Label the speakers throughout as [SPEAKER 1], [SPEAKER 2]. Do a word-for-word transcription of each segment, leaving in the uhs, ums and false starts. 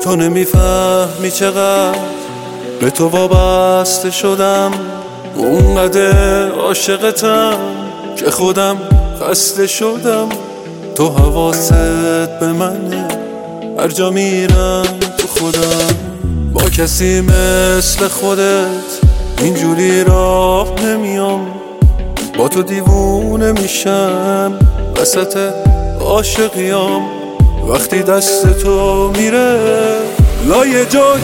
[SPEAKER 1] تو نمیفهمی چقدر به تو وابسته شدم، اونقدر عاشقتم که خودم خسته شدم. تو حواست به منه، هر جا میرم تو خودم. با کسی مثل خودت اینجوری راه نمیام، با تو دیوونه میشم وسط عاشقیام. وقتی دست تو میره لای جا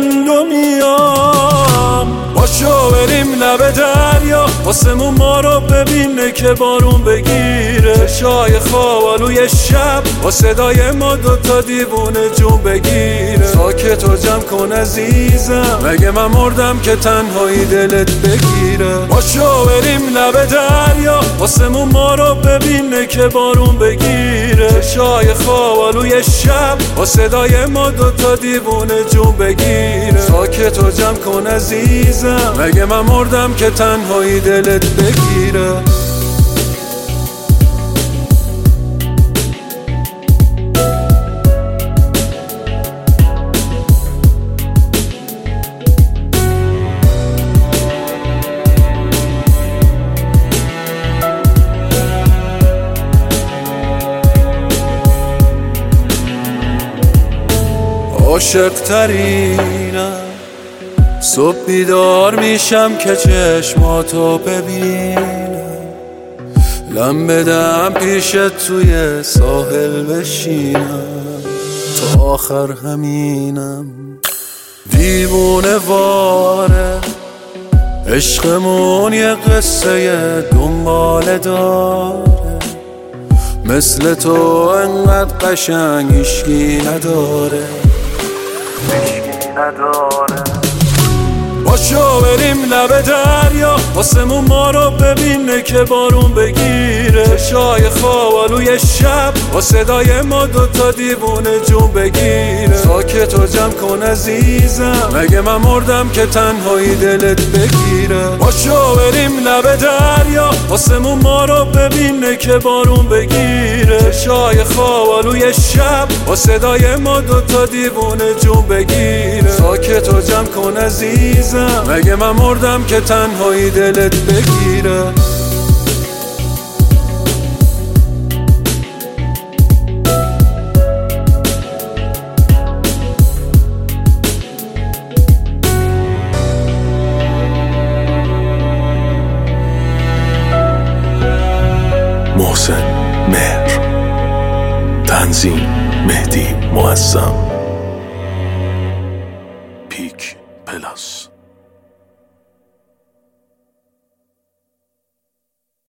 [SPEAKER 1] گندمیام. باشو بریم لب دریا، آسمون ما رو ببینه که بارون بگیره. چشای خوابالوی شب با صدای ما دوتا دیوونه جون بگیره. ساکت و جمع کن عزیزم، مگه من مردم که تنهایی دلت بگیره. باشو بریم لب دریا، آسمون ما رو ببینه که بارون بگیره. چشای خوابالوی شب با صدای ما دوتا دیوونه جون بگیره. ساکت و جمع کن عزیزم، مگه من مردم که تنهایی دلت بگیره. عاشق ترینم، صبح بیدار میشم که چشماتو ببینم. لم بدم پیشت توی ساحل بشینم، تا آخر همینم. دیوونه واره عشقمون یه قصه دنباله داره، مثل تو انقدر قشنگ هیچکی نداره، هیچکی نداره. باشو بریم لب دریا، آسمون ما رو ببینه که بارون بگیره. چشای خوابالوی شب با صدای ما دوتا دیوونه جون بگیره. ساکت و جمع کن عزیزم، مگه من مردم که تنهایی دلت بگیره. باشو بریم لب دریا، آسمون ما رو ببینه که بارون بگیره. چشای خوابالوی شب با صدای ما دوتا دیوونه جون بگیره. ساکت و جمع کن عزیزم، مگه من مردم که تنهایی دلت بگیره.
[SPEAKER 2] محسن مهر، تنظیم مهدی معظم، پیک پلاس.